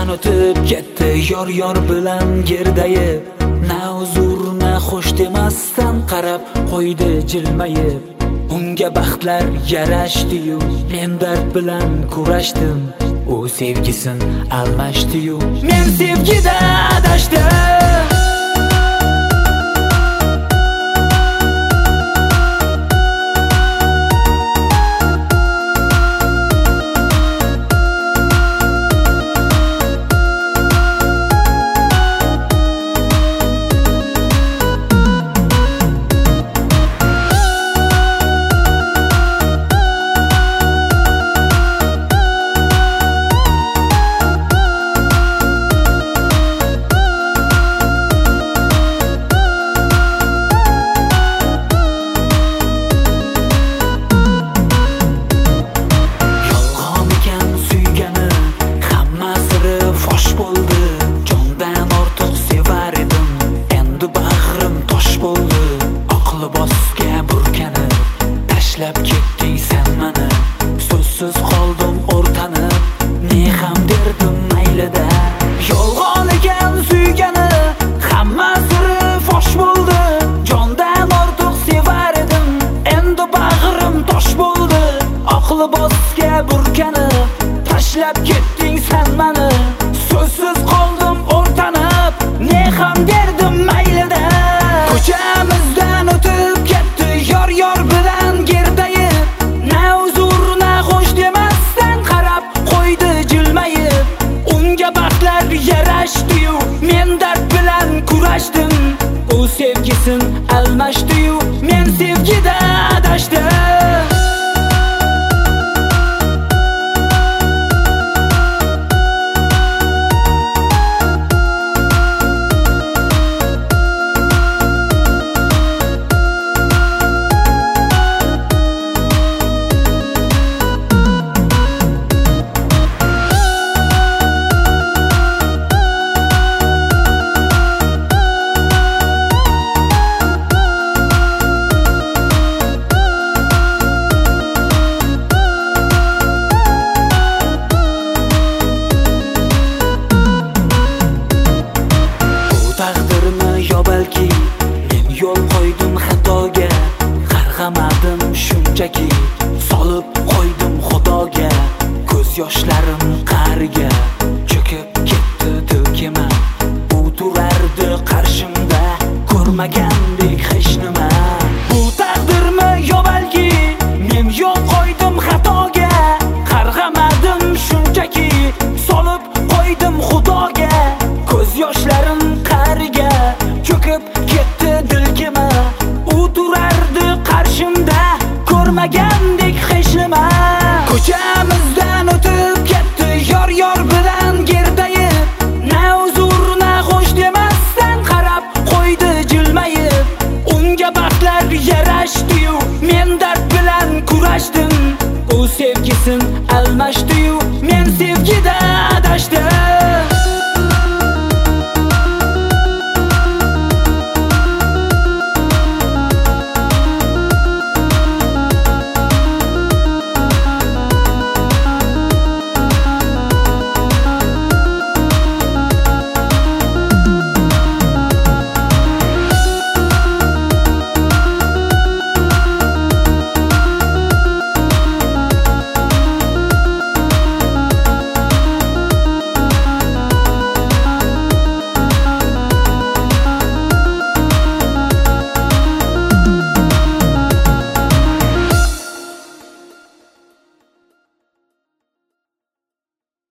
boshimdan o'tib ketdi yor bilan gerdayib. Na huzur na xo'sh demasdan qarab qo'ydi jilmayib. Unga baxtlar yarashdi-yu, men dard bilan kurashdim. U sevgisin almashdi-yu, men sevgida adashdim. Tashlab ketding sen meni, so'zsiz qoldim o'rtanib. Ne ham derdim maylida, yolg'on ekan suygani, hamma siri fosh bo'ldi. Jondan ortiq sevar edim, endi bag'rim tosh bo'ldi. Oq libosga burkanib, tashlab ketding sen meni, so'zsiz qoldim o'rtanib. Ne ham derdim maylida, ko'chamizdan o'tib ketdi yor bilan gerdayib. Na huzur na xo'sh demasdan qarab qo'ydi jilmayib. Unga baxtlar yarashdi-yu, men dard bilan kurashdim. U sevgisin almashdi-yu, men sevgida adashdim. Balki men yo'l qo'ydim xatoga, qarg'amadim shunchaki, solib qo'ydim xudoga. Ko'z yoshlarim qa'riga cho'kib ketdi dilkema. U turardi qarshimda, ko'rmagandek hech nima. Bu taqdirmi yo balki men yo'l qo'ydim xatoga, qarg'amadim shunchaki, solib qo'ydim xudoga. Ko'z yoshlarim qa'riga cho'kib ketdi dilkima. U turardi qarshimda, ko'rmagandek hech nima. Ko'chamizdan o'tib ketdi yor bilan gerdayib. Na huzur na xo'sh demasdan qarab qo'ydi jilmayib. Unga baxtlar yarashdi-yu, men dard bilan kurashdim. U sevgisin almashdi-yu, men sevgida adashdim.